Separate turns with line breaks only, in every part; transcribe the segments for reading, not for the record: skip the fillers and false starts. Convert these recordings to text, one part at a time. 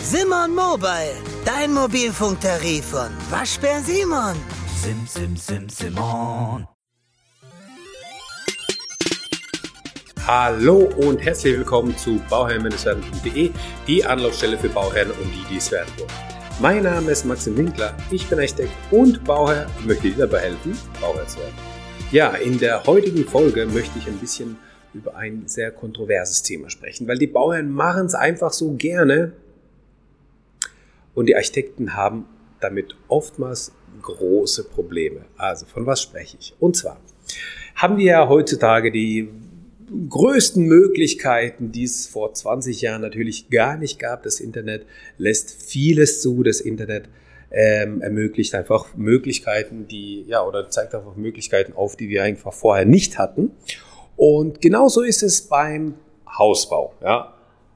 Simon Mobile, dein Mobilfunktarif von Waschbär Simon. Simon.
Hallo und herzlich willkommen zu bauherrn-werden.de, die Anlaufstelle für Bauherren und die es werden wollen. Mein Name ist Maxim Winkler, ich bin Architekt und Bauherr und möchte dir dabei helfen, Bauherr zu werden. Ja, in der heutigen Folge möchte ich ein bisschen über ein sehr kontroverses Thema sprechen, weil die Bauherren machen es einfach so gerne und die Architekten haben damit oftmals große Probleme. Also von was spreche ich? Und zwar haben wir ja heutzutage die größten Möglichkeiten, die es vor 20 Jahren natürlich gar nicht gab. Das Internet lässt vieles zu. Das Internet ermöglicht einfach Möglichkeiten, oder zeigt einfach Möglichkeiten auf, die wir einfach vorher nicht hatten. Und genauso ist es beim Hausbau. Ja.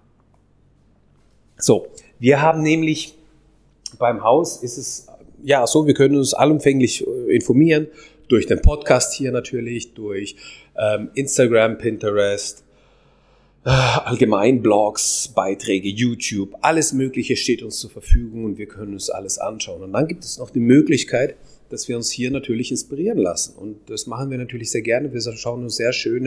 So, wir haben nämlich beim Haus ist es so, wir können uns allumfänglich informieren, durch den Podcast hier natürlich, durch Instagram, Pinterest, allgemein Blogs, Beiträge, YouTube, alles Mögliche steht uns zur Verfügung und wir können uns alles anschauen. Und dann gibt es noch die Möglichkeit, dass wir uns hier natürlich inspirieren lassen. Und das machen wir natürlich sehr gerne. Wir schauen uns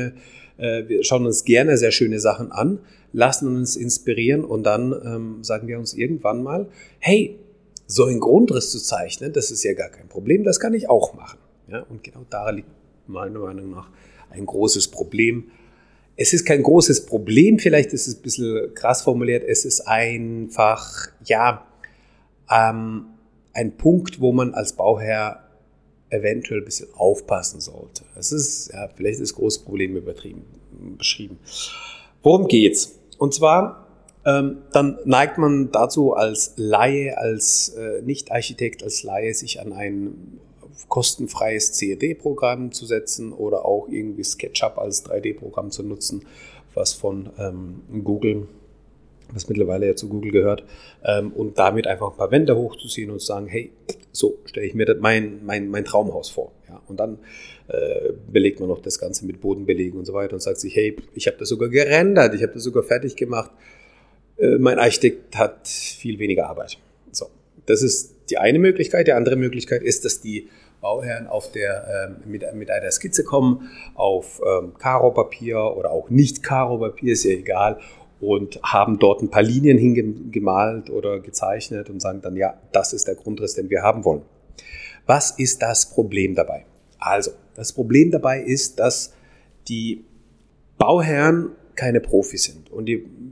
gerne sehr schöne Sachen an, lassen uns inspirieren und dann sagen wir uns irgendwann mal, hey, so einen Grundriss zu zeichnen, das ist ja gar kein Problem, das kann ich auch machen. Ja, und genau da liegt meiner Meinung nach ein großes Problem. Es ist kein großes Problem, vielleicht ist es ein bisschen krass formuliert, es ist einfach, ein Punkt, wo man als Bauherr eventuell ein bisschen aufpassen sollte. Das ist, vielleicht ist das große Problem beschrieben. Worum geht's? Und zwar, dann neigt man dazu als Laie, als Nicht-Architekt, als Laie, sich an ein kostenfreies CAD-Programm zu setzen oder auch irgendwie SketchUp als 3D-Programm zu nutzen, was von Google, was mittlerweile ja zu Google gehört, und damit einfach ein paar Wände hochzuziehen und zu sagen, hey, so stelle ich mir mein Traumhaus vor. Ja? Und dann belegt man noch das Ganze mit Bodenbelegen und so weiter und sagt sich, hey, ich habe das sogar gerendert, ich habe das sogar fertig gemacht. Mein Architekt hat viel weniger Arbeit. So, das ist die eine Möglichkeit. Die andere Möglichkeit ist, dass die Bauherren mit einer Skizze kommen auf Karo-Papier oder auch nicht Karo-Papier, ist ja egal, und haben dort ein paar Linien hingemalt oder gezeichnet und sagen dann, ja, das ist der Grundriss, den wir haben wollen. Was ist das Problem dabei? Also, das Problem dabei ist, dass die Bauherren keine Profis sind und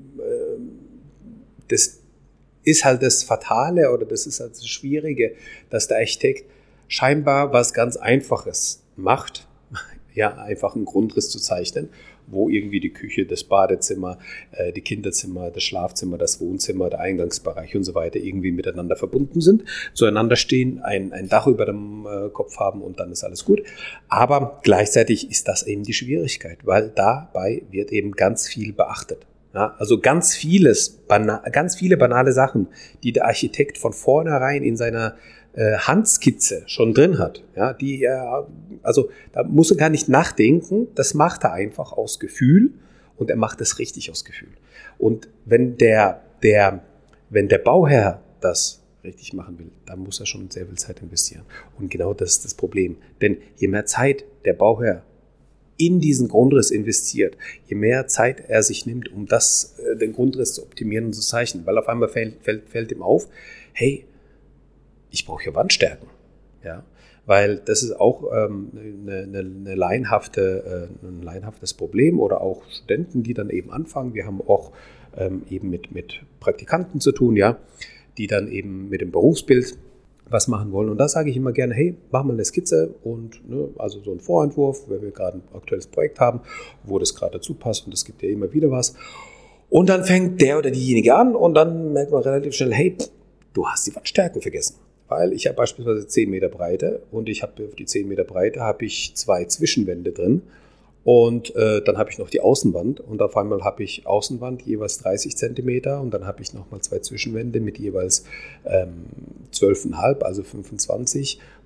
das ist halt das Fatale oder das ist halt das Schwierige, dass der Architekt scheinbar was ganz Einfaches macht, ja, einfach einen Grundriss zu zeichnen, wo irgendwie die Küche, das Badezimmer, die Kinderzimmer, das Schlafzimmer, das Wohnzimmer, der Eingangsbereich und so weiter irgendwie miteinander verbunden sind, zueinander stehen, ein Dach über dem Kopf haben und dann ist alles gut. Aber gleichzeitig ist das eben die Schwierigkeit, weil dabei wird eben ganz viel beachtet. Ja, also ganz viele banale Sachen, die der Architekt von vornherein in seiner Handskizze schon drin hat. Ja, da muss er gar nicht nachdenken, das macht er einfach aus Gefühl und er macht es richtig aus Gefühl. Und wenn der Bauherr das richtig machen will, dann muss er schon sehr viel Zeit investieren. Und genau das ist das Problem. Denn je mehr Zeit der Bauherr in diesen Grundriss investiert, je mehr Zeit er sich nimmt, um den Grundriss zu optimieren und zu zeichnen, weil auf einmal fällt ihm auf, hey, ich brauche hier Wandstärken, ja, weil das ist auch ein laienhaftes Problem oder auch Studenten, die dann eben anfangen. Wir haben auch eben mit Praktikanten zu tun, ja, die dann eben mit dem Berufsbild was machen wollen. Und da sage ich immer gerne, hey, mach mal eine Skizze und also so einen Vorentwurf, wenn wir gerade ein aktuelles Projekt haben, wo das gerade dazu passt und es gibt ja immer wieder was. Und dann fängt der oder diejenige an und dann merkt man relativ schnell, hey, du hast die Wandstärken vergessen. Weil ich habe beispielsweise 10 Meter Breite und ich habe auf die 10 Meter Breite habe ich 2 Zwischenwände drin und dann habe ich noch die Außenwand und auf einmal habe ich Außenwand jeweils 30 Zentimeter und dann habe ich nochmal 2 Zwischenwände mit jeweils 12,5, also 25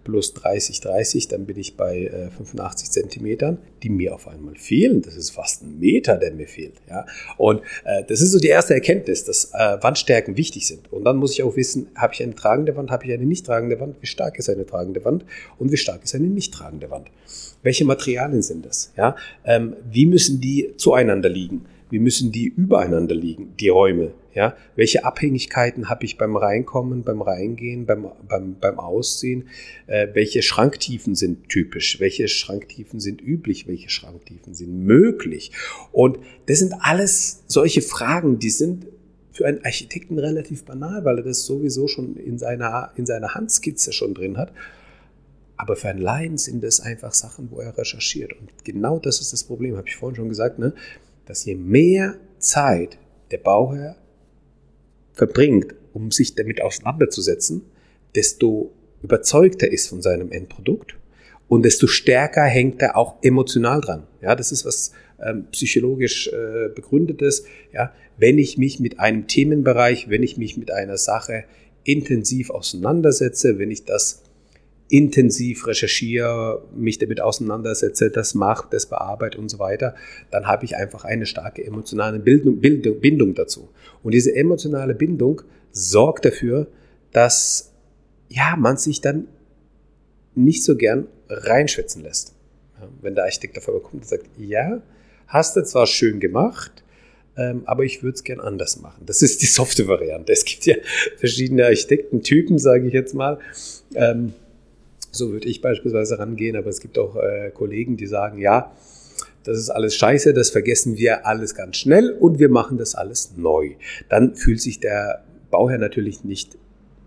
plus 30, dann bin ich bei 85 Zentimetern, die mir auf einmal fehlen. Das ist fast ein Meter, der mir fehlt. Ja? Und das ist so die erste Erkenntnis, dass Wandstärken wichtig sind. Und dann muss ich auch wissen, habe ich eine tragende Wand, habe ich eine nicht tragende Wand, wie stark ist eine tragende Wand und wie stark ist eine nicht tragende Wand. Welche Materialien sind das? Ja? Wie müssen die zueinander liegen? Wie müssen die übereinander liegen, die Räume? Ja? Welche Abhängigkeiten habe ich beim Reinkommen, beim Reingehen, beim Ausziehen? Welche Schranktiefen sind typisch? Welche Schranktiefen sind üblich? Welche Schranktiefen sind möglich? Und das sind alles solche Fragen, die sind für einen Architekten relativ banal, weil er das sowieso schon in seiner Handskizze schon drin hat. Aber für einen Laien sind das einfach Sachen, wo er recherchiert. Und genau das ist das Problem, habe ich vorhin schon gesagt, ne? Dass je mehr Zeit der Bauherr verbringt, um sich damit auseinanderzusetzen, desto überzeugter ist von seinem Endprodukt und desto stärker hängt er auch emotional dran. Ja, das ist was psychologisch begründetes. Ja, wenn ich mich mit einem Themenbereich, wenn ich mich mit einer Sache intensiv auseinandersetze, wenn ich das intensiv recherchiere, mich damit auseinandersetze, das mache, das bearbeite und so weiter, dann habe ich einfach eine starke emotionale Bindung dazu. Und diese emotionale Bindung sorgt dafür, dass man sich dann nicht so gern reinschwätzen lässt. Ja, wenn der Architekt auf einmal kommt und sagt, ja, hast du zwar schön gemacht, aber ich würde es gern anders machen. Das ist die softe Variante. Es gibt ja verschiedene Architektentypen, sage ich jetzt mal. So würde ich beispielsweise rangehen, aber es gibt auch Kollegen, die sagen, ja, das ist alles scheiße, das vergessen wir alles ganz schnell und wir machen das alles neu. Dann fühlt sich der Bauherr natürlich nicht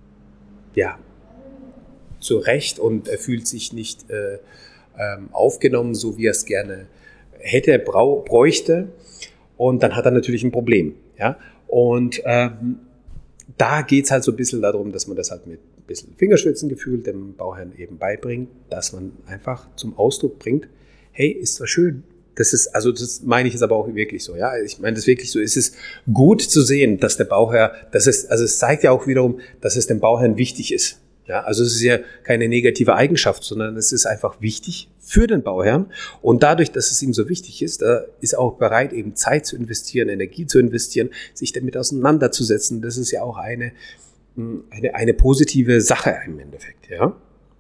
zurecht und er fühlt sich nicht aufgenommen, so wie er es gerne hätte, bräuchte, und dann hat er natürlich ein Problem. Ja? Und da geht es halt so ein bisschen darum, dass man das halt mit ein bisschen Fingerspitzengefühl dem Bauherrn eben beibringt, dass man einfach zum Ausdruck bringt, hey, ist zwar schön, das meine ich jetzt aber auch wirklich so, ja, ich meine das wirklich so, es ist gut zu sehen, dass der Bauherr, es zeigt ja auch wiederum, dass es dem Bauherrn wichtig ist, ja, also es ist ja keine negative Eigenschaft, sondern es ist einfach wichtig für den Bauherrn und dadurch, dass es ihm so wichtig ist, ist er auch bereit, eben Zeit zu investieren, Energie zu investieren, sich damit auseinanderzusetzen, das ist ja auch eine positive Sache im Endeffekt, ja.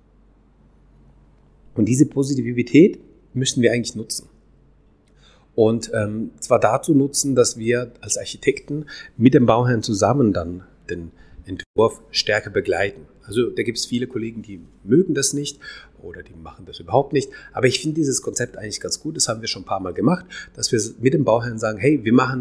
Und diese Positivität müssen wir eigentlich nutzen. Und zwar dazu nutzen, dass wir als Architekten mit dem Bauherrn zusammen dann den Entwurf stärker begleiten. Also da gibt es viele Kollegen, die mögen das nicht oder die machen das überhaupt nicht. Aber ich finde dieses Konzept eigentlich ganz gut. Das haben wir schon ein paar Mal gemacht, dass wir mit dem Bauherrn sagen, hey, wir machen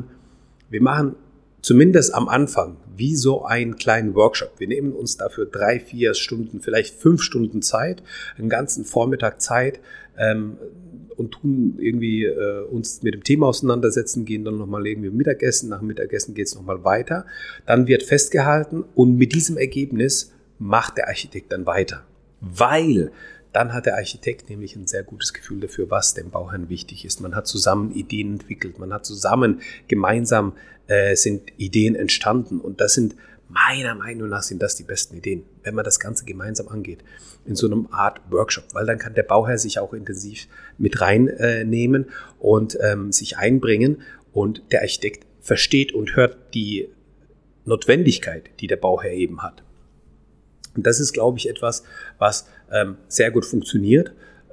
zumindest am Anfang wie so einen kleinen Workshop. Wir nehmen uns dafür 3-4 Stunden, vielleicht 5 Stunden Zeit, einen ganzen Vormittag Zeit und tun irgendwie uns mit dem Thema auseinandersetzen, gehen dann nochmal irgendwie Mittagessen. Nach dem Mittagessen geht es nochmal weiter. Dann wird festgehalten und mit diesem Ergebnis macht der Architekt dann weiter. Weil dann hat der Architekt nämlich ein sehr gutes Gefühl dafür, was dem Bauherrn wichtig ist. Man hat zusammen Ideen entwickelt, man hat zusammen gemeinsam sind Ideen entstanden und das sind meiner Meinung nach sind das die besten Ideen, wenn man das Ganze gemeinsam angeht, in so einem Art Workshop, weil dann kann der Bauherr sich auch intensiv mit reinnehmen und sich einbringen und der Architekt versteht und hört die Notwendigkeit, die der Bauherr eben hat. Und das ist, glaube ich, etwas, was sehr gut funktioniert.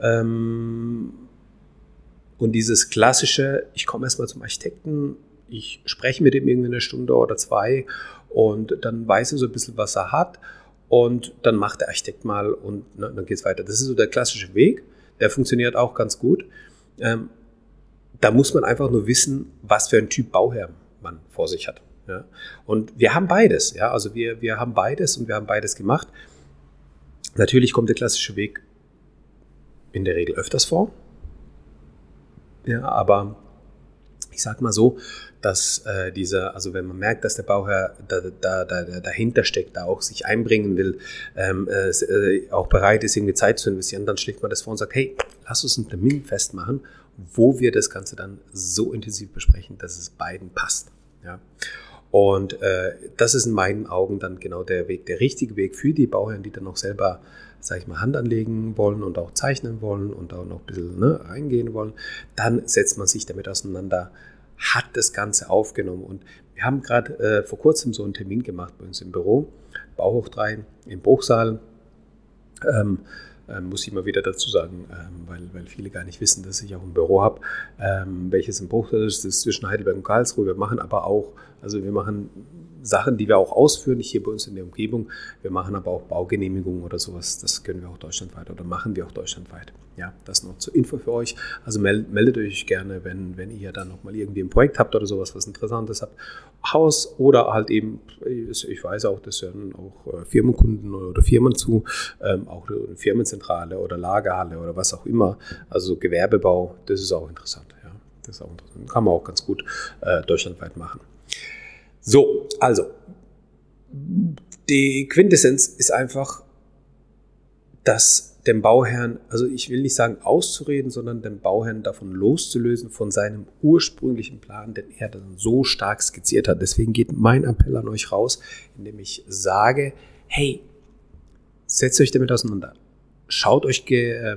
Und dieses klassische, ich komme erstmal zum Architekten, ich spreche mit ihm irgendwie 1 Stunde oder 2 und dann weiß er so ein bisschen, was er hat und dann macht der Architekt mal und dann geht es weiter. Das ist so der klassische Weg, der funktioniert auch ganz gut. Da muss man einfach nur wissen, was für ein Typ Bauherr man vor sich hat. Ja. Und wir haben beides, ja, also wir haben beides und wir haben beides gemacht. Natürlich kommt der klassische Weg in der Regel öfters vor, ja, aber ich sag mal so, dass also wenn man merkt, dass der Bauherr dahinter steckt, da auch sich einbringen will, auch bereit ist, irgendwie Zeit zu investieren, dann schlägt man das vor und sagt, hey, lass uns einen Termin festmachen, wo wir das Ganze dann so intensiv besprechen, dass es beiden passt. Ja. Und das ist in meinen Augen dann genau der Weg, der richtige Weg für die Bauherren, die dann auch selber, sage ich mal, Hand anlegen wollen und auch zeichnen wollen und auch noch ein bisschen reingehen wollen. Dann setzt man sich damit auseinander, hat das Ganze aufgenommen. Und wir haben gerade vor kurzem so einen Termin gemacht bei uns im Büro, Bauhoch 3 im Bruchsal. Muss ich mal wieder dazu sagen, weil viele gar nicht wissen, dass ich auch ein Büro habe, welches im Bruchsal ist. Das ist zwischen Heidelberg und Karlsruhe. Wir machen aber auch, wir machen Sachen, die wir auch ausführen, nicht hier bei uns in der Umgebung. Wir machen aber auch Baugenehmigungen oder sowas. Das können wir auch deutschlandweit oder machen wir auch deutschlandweit. Ja, das noch zur Info für euch. Also meldet euch gerne, wenn ihr dann nochmal irgendwie ein Projekt habt oder sowas, was Interessantes habt. Haus oder halt eben, ich weiß auch, das hören auch Firmenkunden oder Firmen zu, auch eine Firmenzentrale oder Lagerhalle oder was auch immer. Also Gewerbebau, das ist auch interessant. Ja, das ist auch interessant. Kann man auch ganz gut deutschlandweit machen. So, also die Quintessenz ist einfach, dass dem Bauherrn, also ich will nicht sagen auszureden, sondern den Bauherrn davon loszulösen von seinem ursprünglichen Plan, den er dann so stark skizziert hat. Deswegen geht mein Appell an euch raus, indem ich sage, hey, setzt euch damit auseinander. Schaut euch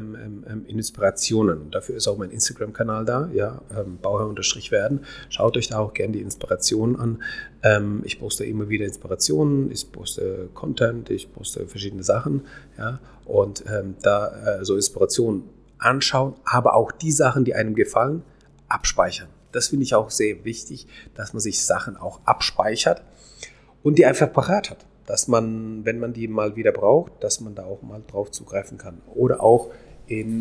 Inspirationen. Dafür ist auch mein Instagram-Kanal da, ja, Bauherr_werden. Schaut euch da auch gerne die Inspirationen an. Ich poste immer wieder Inspirationen, ich poste Content, ich poste verschiedene Sachen, ja, und so Inspirationen anschauen, aber auch die Sachen, die einem gefallen, abspeichern. Das finde ich auch sehr wichtig, dass man sich Sachen auch abspeichert und die einfach parat hat. Dass man, wenn man die mal wieder braucht, dass man da auch mal drauf zugreifen kann. Oder auch in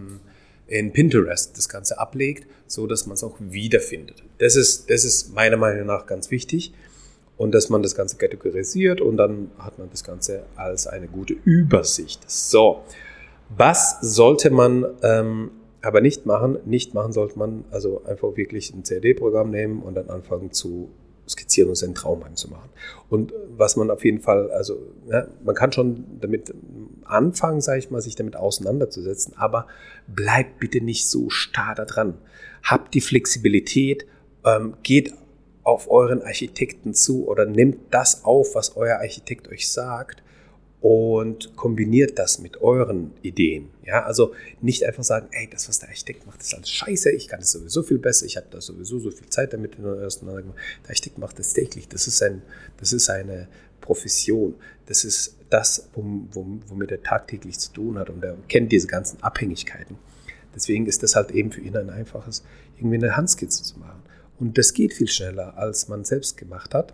Pinterest das Ganze ablegt, so dass man es auch wiederfindet. Das ist meiner Meinung nach ganz wichtig. Und dass man das Ganze kategorisiert und dann hat man das Ganze als eine gute Übersicht. So, was sollte man aber nicht machen? Nicht machen sollte man also einfach wirklich ein CAD-Programm nehmen und dann anfangen zu skizzieren und seinen Traum heimzumachen. Und was man auf jeden Fall, man kann schon damit anfangen, sage ich mal, sich damit auseinanderzusetzen, aber bleibt bitte nicht so starr da dran. Habt die Flexibilität, geht auf euren Architekten zu oder nehmt das auf, was euer Architekt euch sagt und kombiniert das mit euren Ideen. Ja, also nicht einfach sagen, ey, das, was der Architekt macht, ist alles scheiße, ich kann es sowieso viel besser, ich habe da sowieso so viel Zeit damit auseinandergemacht. Der Architekt macht das täglich, das ist eine Profession, das ist das, womit er tagtäglich zu tun hat und er kennt diese ganzen Abhängigkeiten. Deswegen ist das halt eben für ihn ein einfaches, irgendwie eine Handskizze zu machen. Und das geht viel schneller, als man selbst gemacht hat.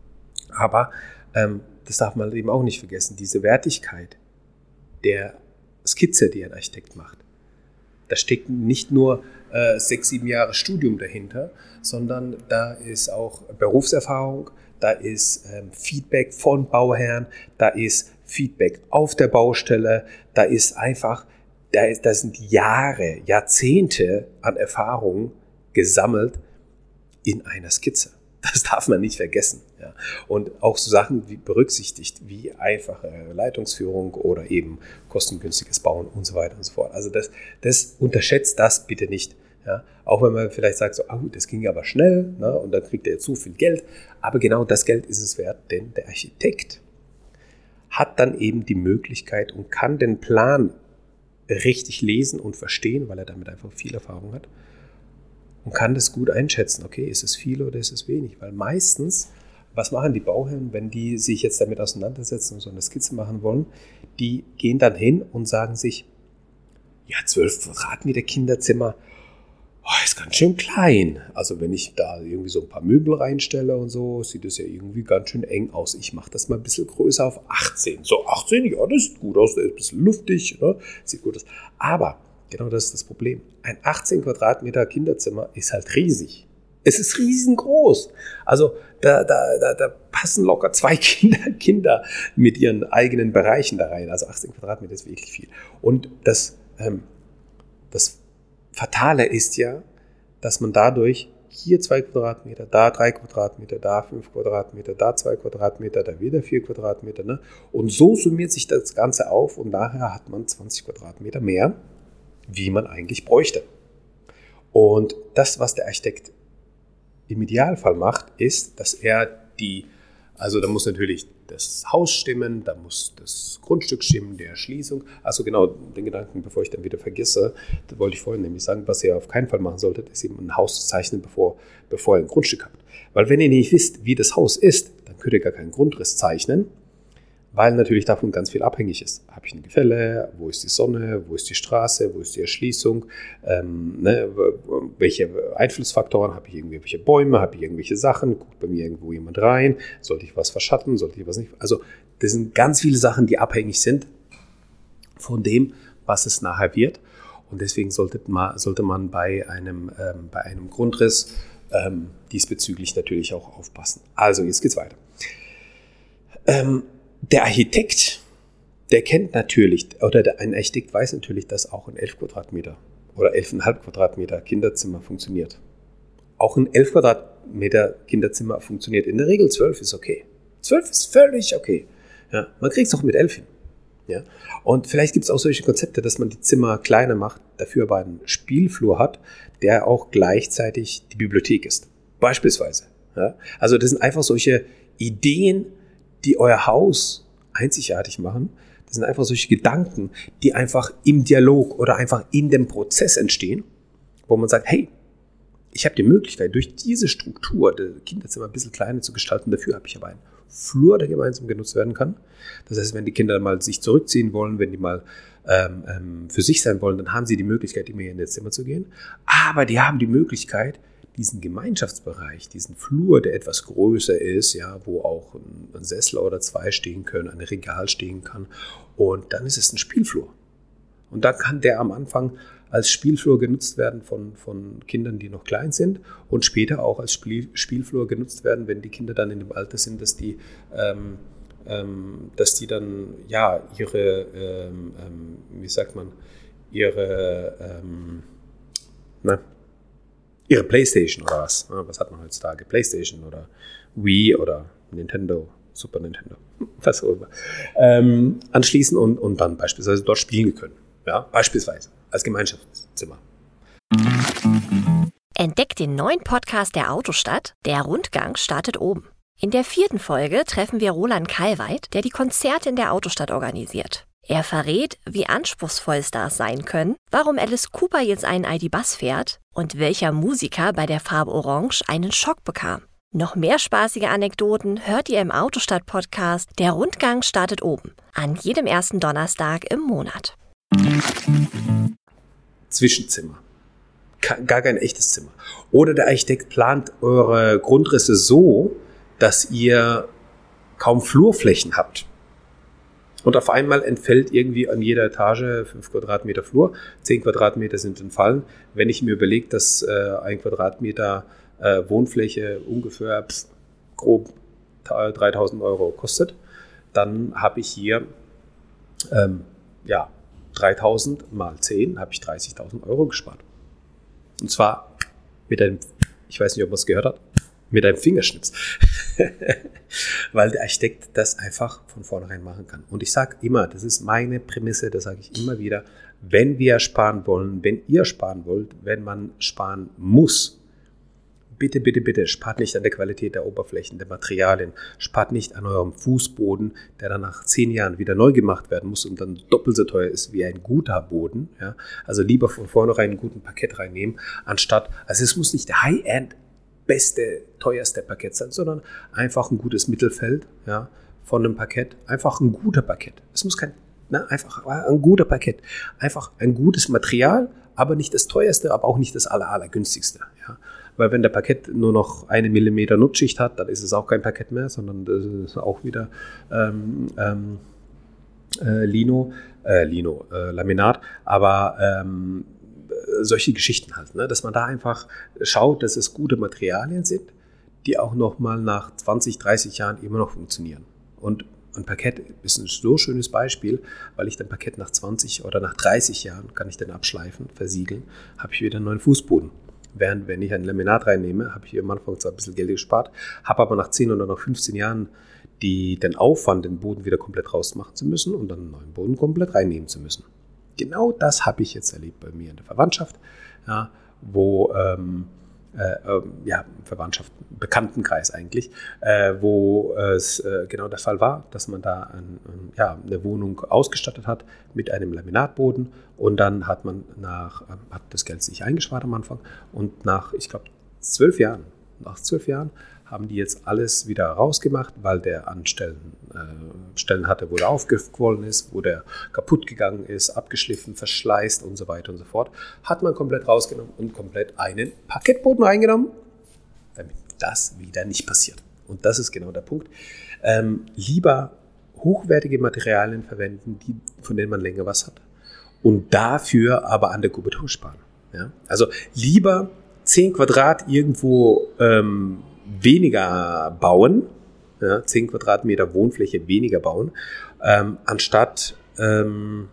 Aber das darf man eben auch nicht vergessen, diese Wertigkeit der Skizze, die ein Architekt macht. Da steckt nicht nur 6-7 Jahre Studium dahinter, sondern da ist auch Berufserfahrung, da ist Feedback von Bauherren, da ist Feedback auf der Baustelle, da ist einfach, da sind Jahre, Jahrzehnte an Erfahrung gesammelt in einer Skizze. Das darf man nicht vergessen. Ja. Und auch so Sachen wie berücksichtigt, wie einfache Leitungsführung oder eben kostengünstiges Bauen und so weiter und so fort. Also das unterschätzt das bitte nicht. Ja. Auch wenn man vielleicht sagt, so, das ging aber schnell, ne, und dann kriegt er zu viel Geld. Aber genau das Geld ist es wert, denn der Architekt hat dann eben die Möglichkeit und kann den Plan richtig lesen und verstehen, weil er damit einfach viel Erfahrung hat. Und kann das gut einschätzen, okay, ist es viel oder ist es wenig? Weil meistens, was machen die Bauherren, wenn die sich jetzt damit auseinandersetzen und so eine Skizze machen wollen, die gehen dann hin und sagen sich, ja, 12 Quadratmeter Kinderzimmer, ist ganz schön klein. Also wenn ich da irgendwie so ein paar Möbel reinstelle und so, sieht es ja irgendwie ganz schön eng aus. Ich mache das mal ein bisschen größer auf 18. So 18, ja, das sieht gut aus, das ist ein bisschen luftig, ne? Sieht gut aus. Aber genau das ist das Problem. Ein 18 Quadratmeter Kinderzimmer ist halt riesig. Es ist riesengroß. Also da passen locker 2 Kinder mit ihren eigenen Bereichen da rein. Also 18 Quadratmeter ist wirklich viel. Und das Fatale ist ja, dass man dadurch hier 2 Quadratmeter, da 3 Quadratmeter, da 5 Quadratmeter, da 2 Quadratmeter, da wieder 4 Quadratmeter. Ne? Und so summiert sich das Ganze auf und nachher hat man 20 Quadratmeter mehr, wie man eigentlich bräuchte. Und das, was der Architekt im Idealfall macht, ist, dass er also da muss natürlich das Haus stimmen, da muss das Grundstück stimmen, der Erschließung. Also genau, den Gedanken, bevor ich dann wieder vergesse, das wollte ich vorhin nämlich sagen, was ihr auf keinen Fall machen solltet, ist eben ein Haus zu zeichnen, bevor ihr ein Grundstück habt. Weil wenn ihr nicht wisst, wie das Haus ist, dann könnt ihr gar keinen Grundriss zeichnen, weil natürlich davon ganz viel abhängig ist. Habe ich ein Gefälle? Wo ist die Sonne? Wo ist die Straße? Wo ist die Erschließung? Welche Einflussfaktoren? Habe ich irgendwelche Bäume? Habe ich irgendwelche Sachen? Guckt bei mir irgendwo jemand rein? Sollte ich was verschatten? Sollte ich was nicht? Also das sind ganz viele Sachen, die abhängig sind von dem, was es nachher wird. Und deswegen sollte man bei einem Grundriss diesbezüglich natürlich auch aufpassen. Also jetzt geht's weiter. Der Architekt, der kennt natürlich, ein Architekt weiß natürlich, dass auch ein 11 Quadratmeter oder 11,5 Quadratmeter Kinderzimmer funktioniert. Auch ein 11 Quadratmeter Kinderzimmer funktioniert. In der Regel 12 ist okay. 12 ist völlig okay. Ja, man kriegt es auch mit 11 hin. Ja? Und vielleicht gibt es auch solche Konzepte, dass man die Zimmer kleiner macht, dafür aber einen Spielflur hat, der auch gleichzeitig die Bibliothek ist. Beispielsweise. Ja? Also das sind einfach solche Ideen, die euer Haus einzigartig machen. Das sind einfach solche Gedanken, die einfach im Dialog oder einfach in dem Prozess entstehen, wo man sagt, hey, ich habe die Möglichkeit, durch diese Struktur das Kinderzimmer ein bisschen kleiner zu gestalten. Dafür habe ich aber einen Flur, der gemeinsam genutzt werden kann. Das heißt, wenn die Kinder mal sich zurückziehen wollen, wenn die mal für sich sein wollen, dann haben sie die Möglichkeit, immer in das Zimmer zu gehen. Aber die haben die Möglichkeit, diesen Gemeinschaftsbereich, diesen Flur, der etwas größer ist, ja, wo auch ein Sessel oder zwei stehen können, ein Regal stehen kann. Und dann ist es ein Spielflur. Und dann kann der am Anfang als Spielflur genutzt werden von Kindern, die noch klein sind und später auch als Spielflur genutzt werden, wenn die Kinder dann in dem Alter sind, dass die dann ja ihre Playstation oder was? Was hat man heutzutage? Playstation oder Wii oder Nintendo, Super Nintendo, was auch immer. Anschließen und dann beispielsweise dort spielen können. Ja, beispielsweise als Gemeinschaftszimmer.
Entdeckt den neuen Podcast der Autostadt. Der Rundgang startet oben. In der 4. Folge treffen wir Roland Kalweit, der die Konzerte in der Autostadt organisiert. Er verrät, wie anspruchsvoll Stars sein können, warum Alice Cooper jetzt einen ID.Buzz fährt und welcher Musiker bei der Farbe Orange einen Schock bekam. Noch mehr spaßige Anekdoten hört ihr im Autostadt-Podcast Der Rundgang startet oben, an jedem ersten Donnerstag im Monat.
Zwischenzimmer. Gar kein echtes Zimmer. Oder der Architekt plant eure Grundrisse so, dass ihr kaum Flurflächen habt. Und auf einmal entfällt irgendwie an jeder Etage 5 Quadratmeter Flur, 10 Quadratmeter sind entfallen. Wenn ich mir überlege, dass 1 Quadratmeter Wohnfläche ungefähr grob 3.000 Euro kostet, dann habe ich hier 3.000 mal 10, habe ich 30.000 Euro gespart. Und zwar mit einem, ich weiß nicht, ob man es gehört hat, mit einem Fingerschnips. Weil der Architekt das einfach von vornherein machen kann. Und ich sage immer, das ist meine Prämisse, das sage ich immer wieder, wenn wir sparen wollen, wenn ihr sparen wollt, wenn man sparen muss, bitte, bitte, bitte, spart nicht an der Qualität der Oberflächen, der Materialien, spart nicht an eurem Fußboden, der dann nach 10 Jahren wieder neu gemacht werden muss und dann doppelt so teuer ist wie ein guter Boden. Ja? Also lieber von vornherein einen guten Parkett reinnehmen, anstatt, also es muss nicht der High-End, beste, teuerste Parkett sein, sondern einfach ein gutes Mittelfeld, ja, von einem Parkett, einfach ein guter Parkett. Es muss einfach ein guter Parkett, einfach ein gutes Material, aber nicht das teuerste, aber auch nicht das allergünstigste, ja. Weil wenn der Parkett nur noch 1 Millimeter Nutzschicht hat, dann ist es auch kein Parkett mehr, sondern das ist auch wieder Laminat, aber solche Geschichten halt, ne? Dass man da einfach schaut, dass es gute Materialien sind, die auch nochmal nach 20, 30 Jahren immer noch funktionieren. Und ein Parkett ist ein so schönes Beispiel, weil ich dann Parkett nach 20 oder nach 30 Jahren kann ich dann abschleifen, versiegeln, habe ich wieder einen neuen Fußboden. Während wenn ich ein Laminat reinnehme, habe ich am Anfang zwar ein bisschen Geld gespart, habe aber nach 10 oder nach 15 Jahren den Aufwand, den Boden wieder komplett rausmachen zu müssen und dann einen neuen Boden komplett reinnehmen zu müssen. Genau das habe ich jetzt erlebt bei mir in der Verwandtschaft, ja, wo Verwandtschaft, Bekanntenkreis eigentlich, wo es genau der Fall war, dass man da eine Wohnung ausgestattet hat mit einem Laminatboden und dann hat das Geld sich eingespart am Anfang und nach 12 Jahren haben die jetzt alles wieder rausgemacht, weil der an Stellen hatte, wo der aufgequollen ist, wo der kaputt gegangen ist, abgeschliffen, verschleißt und so weiter und so fort. Hat man komplett rausgenommen und komplett einen Parkettboden reingenommen, damit das wieder nicht passiert. Und das ist genau der Punkt. Lieber hochwertige Materialien verwenden, von denen man länger was hat. Und dafür aber an der Kubatur sparen. Ja? Also lieber 10 Quadrat irgendwo weniger bauen, 10 Quadratmeter Wohnfläche weniger bauen, anstatt an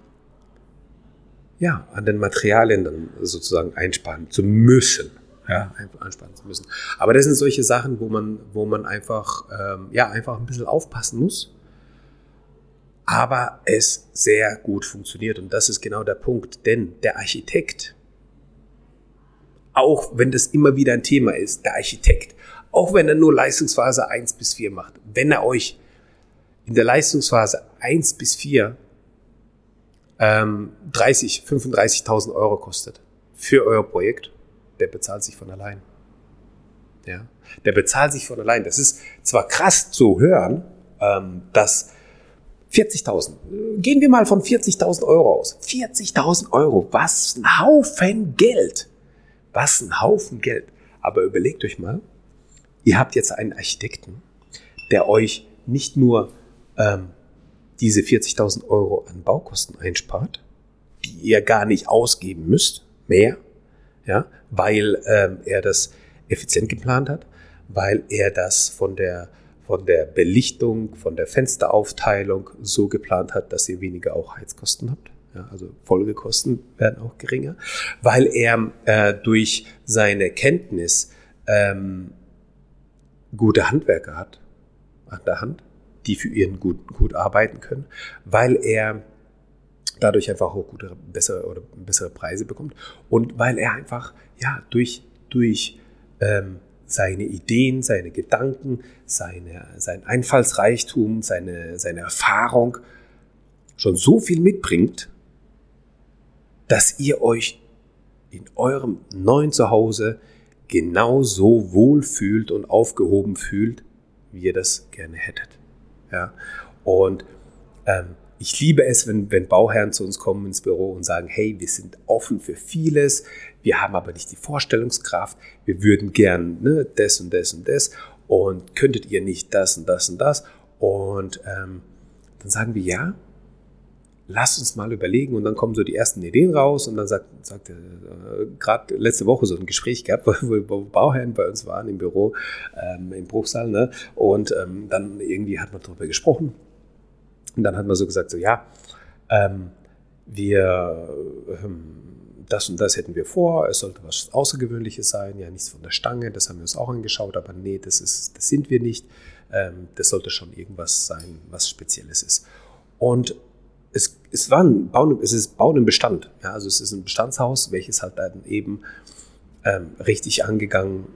den Materialien dann sozusagen einsparen zu müssen. Einsparen zu müssen. Aber das sind solche Sachen, wo man einfach ein bisschen aufpassen muss, aber es sehr gut funktioniert. Und das ist genau der Punkt, denn der Architekt, auch wenn das immer wieder ein Thema ist, der Architekt, auch wenn er nur Leistungsphase 1 bis 4 macht, wenn er euch in der Leistungsphase 1 bis 4 35.000 Euro kostet für euer Projekt, der bezahlt sich von allein. Ja? Der bezahlt sich von allein. Das ist zwar krass zu hören, dass 40.000, gehen wir mal von 40.000 Euro aus. 40.000 Euro, was ein Haufen Geld. Was ein Haufen Geld. Aber überlegt euch mal, ihr habt jetzt einen Architekten, der euch nicht nur diese 40.000 Euro an Baukosten einspart, die ihr gar nicht ausgeben müsst, mehr, ja, weil er das effizient geplant hat, weil er das von der Belichtung, von der Fensteraufteilung so geplant hat, dass ihr weniger auch Heizkosten habt. Ja, also Folgekosten werden auch geringer, weil er durch seine Kenntnis gute Handwerker hat an der Hand, die für ihn gut arbeiten können, weil er dadurch einfach auch bessere Preise bekommt und weil er einfach durch seine Ideen, seine Gedanken, sein Einfallsreichtum, seine Erfahrung schon so viel mitbringt, dass ihr euch in eurem neuen Zuhause genauso wohlfühlt und aufgehoben fühlt, wie ihr das gerne hättet. Ja? Und ich liebe es, wenn Bauherren zu uns kommen ins Büro und sagen, hey, wir sind offen für vieles, wir haben aber nicht die Vorstellungskraft, wir würden gern das und das und das und könntet ihr nicht das und das und das? Und dann sagen wir, ja, lass uns mal überlegen und dann kommen so die ersten Ideen raus und dann sagt gerade letzte Woche so ein Gespräch gehabt, wo Bauherren bei uns waren im Büro, im Bruchsal, und dann irgendwie hat man darüber gesprochen und dann hat man so gesagt, wir das und das hätten wir vor, es sollte was Außergewöhnliches sein, ja nichts von der Stange, das haben wir uns auch angeschaut, aber nee, das sind wir nicht, das sollte schon irgendwas sein, was Spezielles ist. Und es ist Bauen im Bestand. Ja, also es ist ein Bestandshaus, welches halt dann eben richtig angegangen,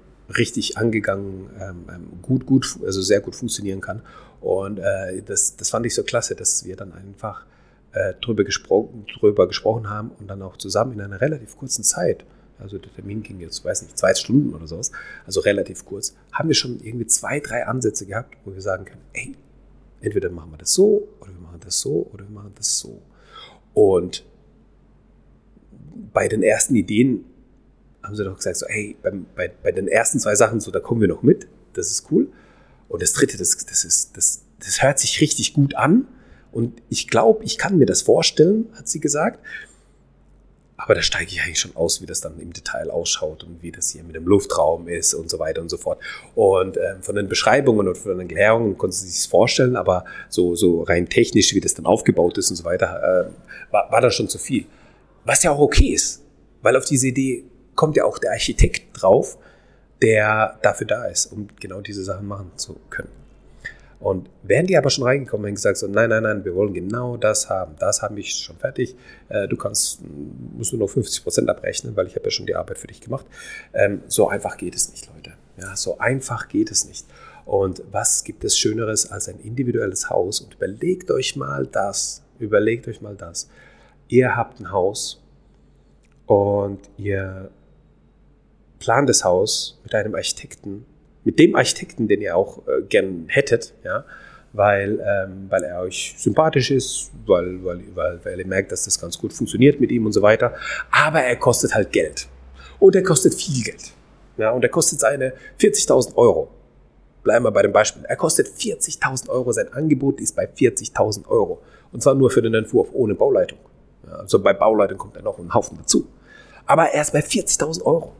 also sehr gut funktionieren kann. Und das fand ich so klasse, dass wir dann einfach drüber gesprochen haben und dann auch zusammen in einer relativ kurzen Zeit, also der Termin ging jetzt, 2 Stunden oder sowas, also relativ kurz, haben wir schon irgendwie 2, 3 Ansätze gehabt, wo wir sagen können, ey, entweder machen wir das so, oder wir machen das so, oder wir machen das so. Und bei den ersten Ideen haben sie doch gesagt, so, hey, bei den ersten 2 Sachen, so, da kommen wir noch mit, das ist cool. Und das dritte, das hört sich richtig gut an. Und ich glaube, ich kann mir das vorstellen, hat sie gesagt. Aber da steige ich eigentlich schon aus, wie das dann im Detail ausschaut und wie das hier mit dem Luftraum ist und so weiter und so fort. Und von den Beschreibungen und von den Erklärungen konnte sie sich vorstellen, aber so rein technisch, wie das dann aufgebaut ist und so weiter, war das schon zu viel. Was ja auch okay ist, weil auf diese Idee kommt ja auch der Architekt drauf, der dafür da ist, um genau diese Sachen machen zu können. Und wären die aber schon reingekommen und gesagt, so, nein, wir wollen genau das haben. Das habe ich schon fertig. Du musst nur noch 50% abrechnen, weil ich habe ja schon die Arbeit für dich gemacht. So einfach geht es nicht, Leute. Ja, so einfach geht es nicht. Und was gibt es Schöneres als ein individuelles Haus? Und überlegt euch mal das. Ihr habt ein Haus und ihr plant das Haus mit einem Architekten, mit dem Architekten, den ihr auch gern hättet, ja, weil er euch sympathisch ist, weil ihr merkt, dass das ganz gut funktioniert mit ihm und so weiter. Aber er kostet halt Geld. Und er kostet viel Geld. Ja, und er kostet seine 40.000 Euro. Bleiben wir bei dem Beispiel. Er kostet 40.000 Euro. Sein Angebot ist bei 40.000 Euro. Und zwar nur für den Entwurf, ohne Bauleitung. Ja, also bei Bauleitung kommt dann noch ein Haufen dazu. Aber er ist bei 40.000 Euro.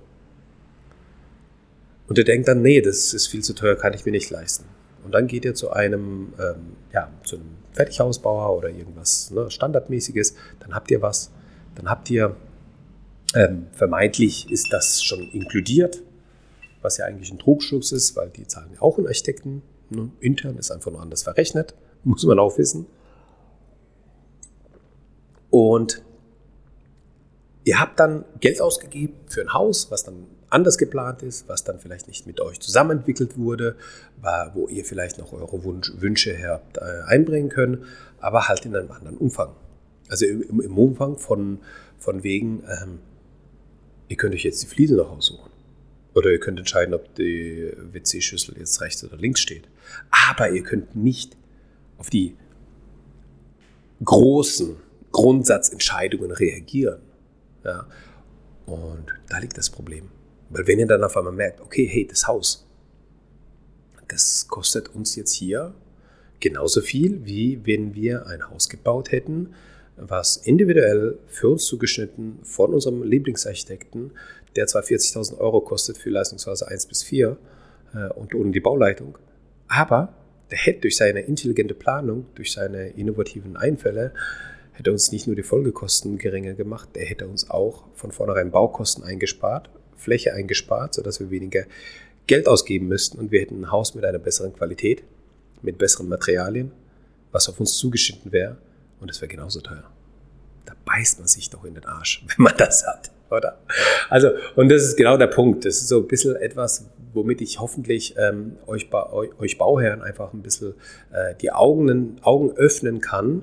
Und ihr denkt dann, nee, das ist viel zu teuer, kann ich mir nicht leisten. Und dann geht ihr zu einem Fertighausbauer oder irgendwas Standardmäßiges. Dann habt ihr was. Dann habt ihr, vermeintlich ist das schon inkludiert, was ja eigentlich ein Trugschluss ist, weil die zahlen ja auch einen Architekten. Ne? Intern ist einfach nur anders verrechnet, muss man auch wissen. Und ihr habt dann Geld ausgegeben für ein Haus, was dann anders geplant ist, was dann vielleicht nicht mit euch zusammen entwickelt wurde, wo ihr vielleicht noch eure Wünsche habt einbringen können, aber halt in einem anderen Umfang. Also im Umfang von wegen, ihr könnt euch jetzt die Fliese noch aussuchen. Oder ihr könnt entscheiden, ob die WC-Schüssel jetzt rechts oder links steht. Aber ihr könnt nicht auf die großen Grundsatzentscheidungen reagieren. Ja? Und da liegt das Problem. Weil wenn ihr dann auf einmal merkt, okay, hey, das Haus, das kostet uns jetzt hier genauso viel, wie wenn wir ein Haus gebaut hätten, was individuell für uns zugeschnitten von unserem Lieblingsarchitekten, der zwar 40.000 Euro kostet für Leistungsphase 1 bis 4 und ohne die Bauleitung, aber der hätte durch seine intelligente Planung, durch seine innovativen Einfälle, hätte uns nicht nur die Folgekosten geringer gemacht, der hätte uns auch von vornherein Baukosten eingespart, Fläche eingespart, sodass wir weniger Geld ausgeben müssten und wir hätten ein Haus mit einer besseren Qualität, mit besseren Materialien, was auf uns zugeschnitten wäre und es wäre genauso teuer. Da beißt man sich doch in den Arsch, wenn man das hat, oder? Also, und das ist genau der Punkt. Das ist so ein bisschen etwas, womit ich hoffentlich euch Bauherren einfach ein bisschen die Augen öffnen kann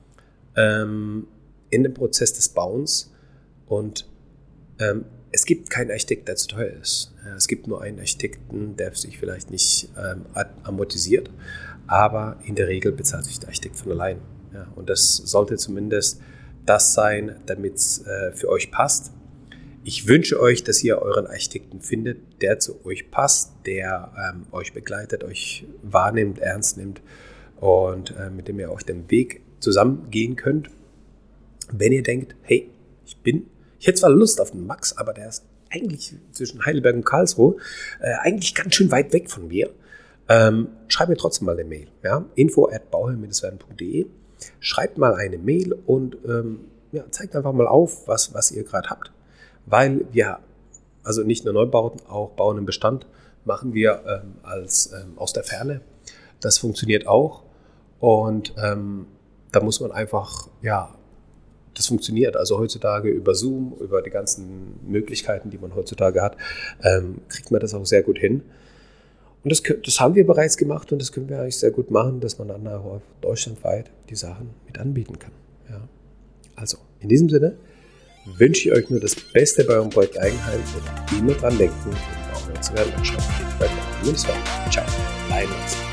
in dem Prozess des Bauens. Und es gibt keinen Architekt, der zu teuer ist. Es gibt nur einen Architekten, der sich vielleicht nicht amortisiert, aber in der Regel bezahlt sich der Architekt von allein. Ja, und das sollte zumindest das sein, damit es für euch passt. Ich wünsche euch, dass ihr euren Architekten findet, der zu euch passt, der euch begleitet, euch wahrnimmt, ernst nimmt und mit dem ihr auch den Weg zusammen gehen könnt. Wenn ihr denkt, hey, ich hätte zwar Lust auf den Max, aber der ist eigentlich zwischen Heidelberg und Karlsruhe eigentlich ganz schön weit weg von mir. Schreibt mir trotzdem mal eine Mail. Ja? info@bauherr-werden.de. Schreibt mal eine Mail und zeigt einfach mal auf, was ihr gerade habt. Weil wir, also nicht nur Neubauten, auch Bauen im Bestand machen wir aus der Ferne. Das funktioniert auch. Und da muss man einfach, das funktioniert. Also heutzutage über Zoom, über die ganzen Möglichkeiten, die man heutzutage hat, kriegt man das auch sehr gut hin. Und das haben wir bereits gemacht und das können wir eigentlich sehr gut machen, dass man dann auch deutschlandweit die Sachen mit anbieten kann. Ja. Also, in diesem Sinne wünsche ich euch nur das Beste bei eurem Projekt Eigenheim und immer dran denken, Bauherr zu werden. Ciao, bleibt uns.